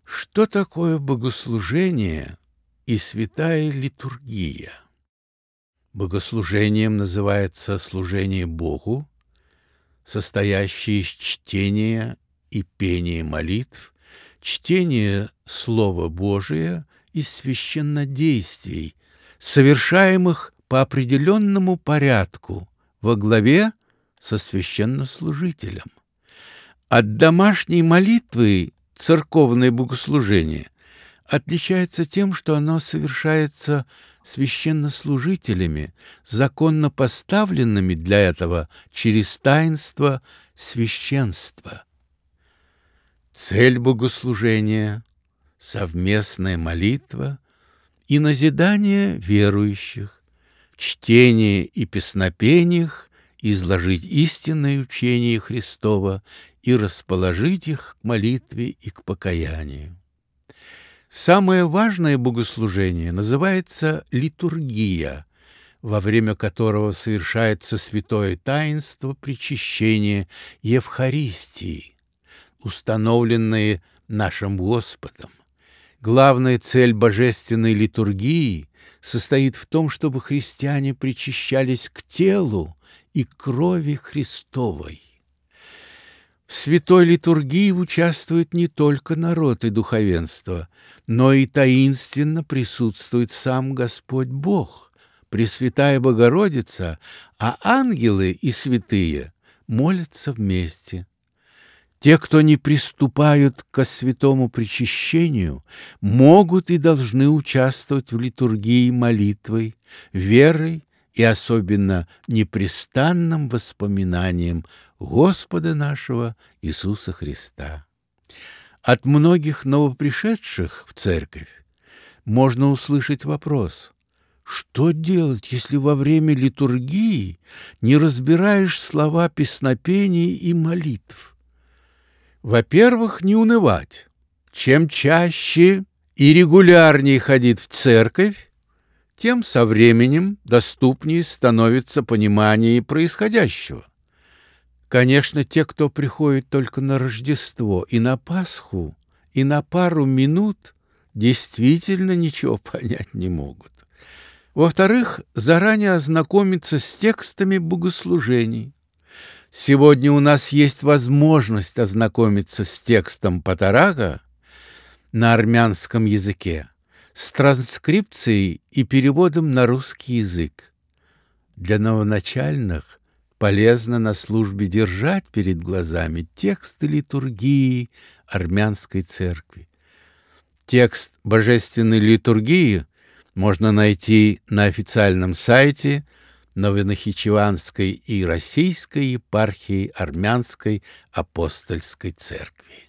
Что такое богослужение и святая литургия? Богослужением называется служение Богу, состоящее из чтения и пения молитв, чтения Слова Божия и священнодействий, совершаемых по определенному порядку во главе со священнослужителем. От домашней молитвы церковное богослужение отличается тем, что оно совершается священнослужителями, законно поставленными для этого через таинство священства. Цель богослужения — совместная молитва и назидание верующих, в чтении и песнопениях изложить истинное учение Христова и расположить их к молитве и к покаянию. Самое важное богослужение называется литургия, во время которого совершается святое таинство причащения Евхаристии, установленное нашим Господом. Главная цель божественной литургии состоит в том, чтобы христиане причащались к телу и крови Христовой. В святой литургии участвует не только народ и духовенство, но и таинственно присутствует сам Господь Бог, Пресвятая Богородица, а ангелы и святые молятся вместе. Те, кто не приступают ко святому причащению, могут и должны участвовать в литургии молитвой, верой и особенно непрестанным воспоминанием Господа нашего Иисуса Христа. От многих новопришедших в церковь можно услышать вопрос: что делать, если во время литургии не разбираешь слова песнопений и молитв? Во-первых, не унывать. Чем чаще и регулярнее ходить в церковь, тем со временем доступнее становится понимание происходящего. Конечно, те, кто приходит только на Рождество и на Пасху, и на пару минут, действительно ничего понять не могут. Во-вторых, заранее ознакомиться с текстами богослужений. Сегодня у нас есть возможность ознакомиться с текстом Патарака на армянском языке, с транскрипцией и переводом на русский язык. Для новоначальных полезно на службе держать перед глазами тексты литургии армянской церкви. Текст божественной литургии можно найти на официальном сайте Новонахичеванской и Российской епархии Армянской апостольской церкви.